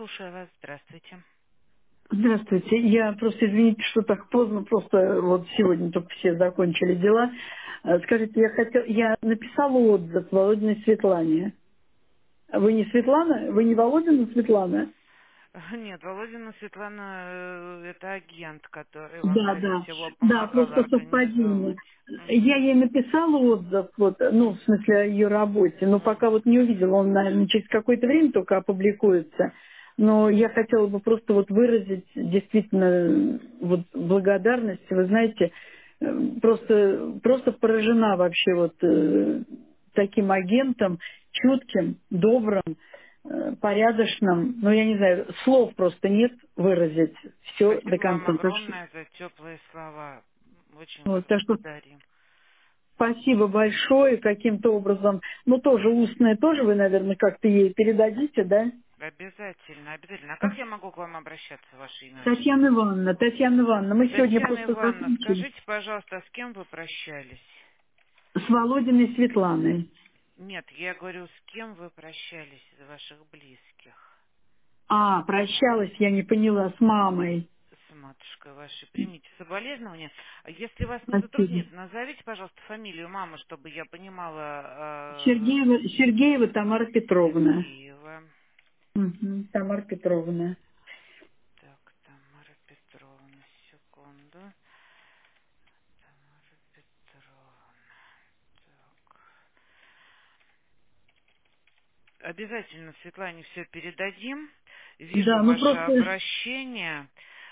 слушаю вас. Здравствуйте. Здравствуйте. Я просто, извините, что так поздно, просто вот сегодня только все закончили дела. Скажите, я написала отзыв Володиной Светлане. Вы не Светлана? Вы не Володина Светлана? Нет, Володина Светлана, это агент, который вам, Да, скорее да. всего, Да, помогала просто совпадение. организовывать. Я Мгм. ей написала отзыв, вот, ну, в смысле, о ее работе, но пока вот Мгм. не увидела, он, наверное, через какое-то время только опубликуется. Но я хотела бы просто вот выразить действительно вот благодарность. Вы знаете, просто поражена вообще вот таким агентом, чутким, добрым, порядочным. Ну, я не знаю, слов просто нет выразить все до Спасибо вам конца. огромное за теплые слова. Очень вас Вот, так что благодарим. спасибо большое каким-то образом. Ну, тоже устное, тоже вы, наверное, как-то ей передадите, да? Обязательно, обязательно. А как я могу к вам обращаться, ваше имя, отчество? Татьяна Ивановна, мы сегодня Татьяна просто Ивановна, закончили скажите, пожалуйста, а с кем вы прощались? с Володиной Светланой. Нет, я говорю, с кем вы прощались из ваших близких? А, прощалась, я не поняла, с мамой. С матушкой вашей. Примите соболезнования. А если вас не Спасибо. затруднит, назовите, пожалуйста, фамилию мамы, чтобы я понимала Сергеева Тамара Петровна. Сергеева. Мгм, Тамара Петровна. Так, Тамара Петровна, секунду. Тамара Петровна. Так. Обязательно Светлане все передадим. Вижу Да, ну ваше просто обращение.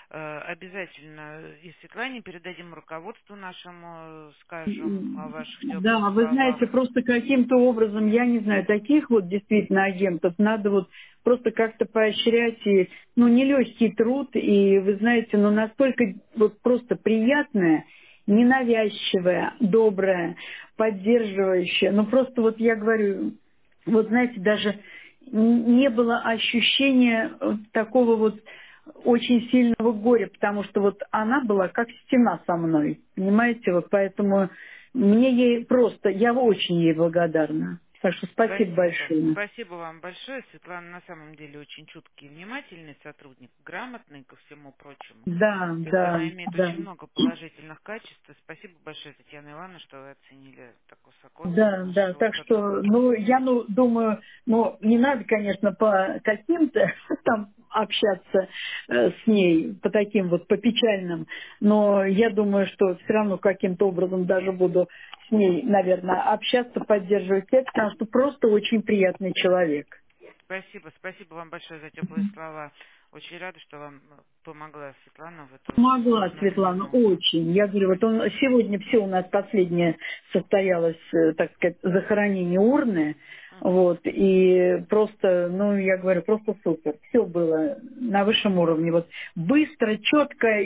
Обязательно и Светлане передадим руководству нашему, скажем о ваших теплых Да, вы знаете, словах. просто каким-то образом, я не знаю, таких вот действительно агентов надо вот просто как-то поощрять и, ну, нелегкий труд, и вы знаете, ну, настолько вот просто приятное, ненавязчивое, доброе, поддерживающее, ну, просто вот я говорю, вот знаете, даже не было ощущения такого вот очень сильного горя, потому что вот она была как стена со мной, понимаете, вот поэтому мне ей просто, я очень ей благодарна. Так что спасибо Спасибо. большое. Спасибо вам большое. Светлана на самом деле очень чуткий и внимательный сотрудник, грамотный ко всему прочему. Да, То есть да, она имеет да. очень много положительных качеств. И спасибо большое, Татьяна Ивановна, что вы оценили так высоко Да, да, нашего так что, сотрудничества. ну, я думаю, ну, не надо, конечно, по каким-то там общаться с ней, по таким вот, по печальным, но я думаю, что все равно каким-то образом даже буду с ней, наверное, общаться, поддерживать связь, потому что просто очень приятный человек. Спасибо. Спасибо вам большое за теплые слова. Очень рада, что вам помогла Светлана в эту Помогла сложную Светлана минуту. очень. Я говорю, вот он Спасибо. сегодня все у нас последнее состоялось, так сказать, захоронение урны. Мгм. Вот, и просто, ну, я говорю, просто супер. Все было на высшем уровне. Вот быстро, четко,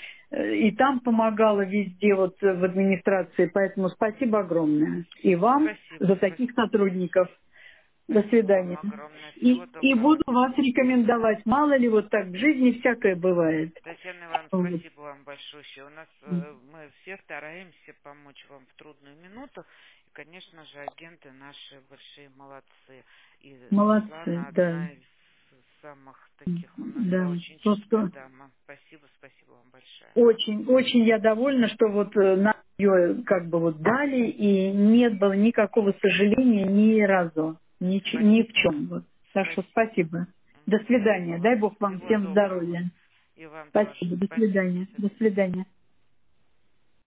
и там помогала везде, вот в администрации. Поэтому спасибо огромное. И вам Спасибо. за таких сотрудников. До Спасибо вам свидания. огромное. Всего И доброго. буду вас рекомендовать. Мало ли, вот так в жизни всякое бывает. Татьяна Ивановна, Вот. спасибо вам большое. У нас мы все стараемся помочь вам в трудную минуту. И, конечно же, агенты наши большие молодцы. И Молодцы, Светлана да. одна из самых таких у нас, да, Да. очень чуткая Просто дама. Спасибо, спасибо вам большое. очень, очень я довольна, что вот нам ее как бы вот дали, и нет было никакого сожаления ни разу. Ни в Спасибо. чем. Вот. Так что Спасибо. спасибо. До Спасибо свидания. Дай вам. Бог вам Всего всем доброго. здоровья. И вам тоже. Спасибо. До Спасибо. До свидания. До свидания. свидания.